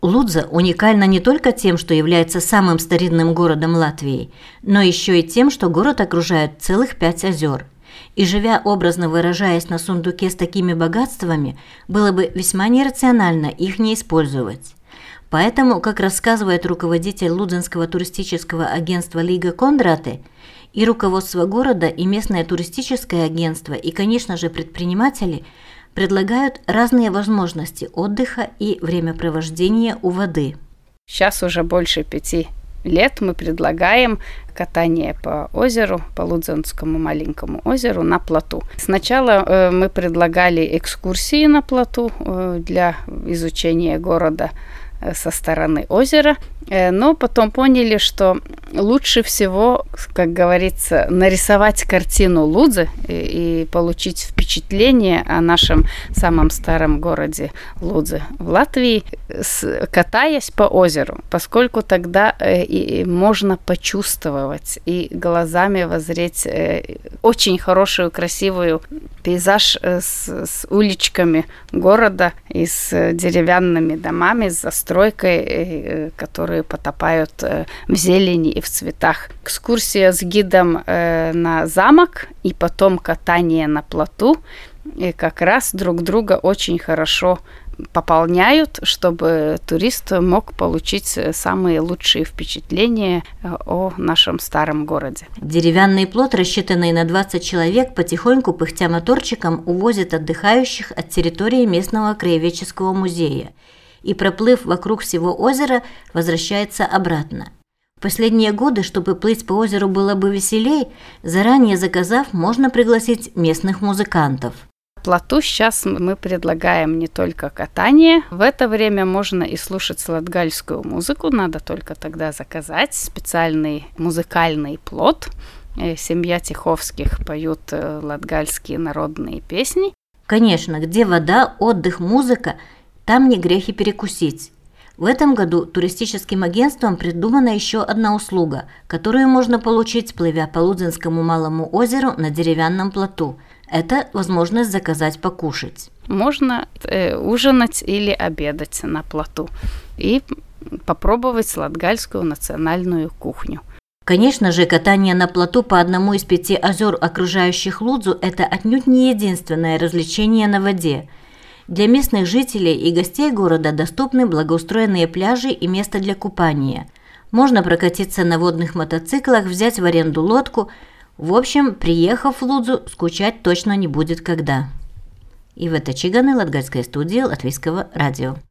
Лудза уникальна не только тем, что является самым старинным городом Латвии, но еще и тем, что город окружает целых 5 озер. И живя, образно выражаясь, на сундуке с такими богатствами, было бы весьма нерационально их не использовать. Поэтому, как рассказывает руководитель Лудзенского туристического агентства Лига Кондраты, и руководство города, и местное туристическое агентство, и, конечно же, предприниматели предлагают разные возможности отдыха и времяпровождения у воды. Сейчас уже больше 5 лет мы предлагаем катание по озеру, по Лудзенскому маленькому озеру на плоту. Сначала мы предлагали экскурсии на плоту для изучения города со стороны озера, но потом поняли, что лучше всего, как говорится, нарисовать картину Лудзы и получить впечатление о нашем самом старом городе Лудзе в Латвии, катаясь по озеру, поскольку тогда и можно почувствовать и глазами воззреть очень хорошую, красивую пейзаж с уличками города и с деревянными домами, с застройкой, которые потопают в зелени и в цветах. Экскурсия с гидом на замок и потом катание на плоту как раз друг друга очень хорошо пополняют, чтобы турист мог получить самые лучшие впечатления о нашем старом городе. Деревянный плот, рассчитанный на 20 человек, потихоньку, пыхтя моторчиком, увозит отдыхающих от территории местного краеведческого музея и, проплыв вокруг всего озера, возвращается обратно. В последние годы, чтобы плыть по озеру было бы веселей, заранее заказав, можно пригласить местных музыкантов. Плоту сейчас мы предлагаем не только катание. В это время можно и слушать латгальскую музыку. Надо только тогда заказать специальный музыкальный плот. Семья Тиховских поют латгальские народные песни. Конечно, где вода, отдых, музыка, там не грех и перекусить. В этом году туристическим агентством придумана еще одна услуга, которую можно получить, плывя по Лудзенскому малому озеру на деревянном плоту. Это возможность заказать покушать. Можно ужинать или обедать на плоту и попробовать латгальскую национальную кухню. Конечно же, катание на плоту по одному из 5 озер, окружающих Лудзу, это отнюдь не единственное развлечение на воде. Для местных жителей и гостей города доступны благоустроенные пляжи и место для купания. Можно прокатиться на водных мотоциклах, взять в аренду лодку. В общем, приехав в Лудзу, скучать точно не будет когда. Ивета Чиганы, Латгальская студия Латвийского радио.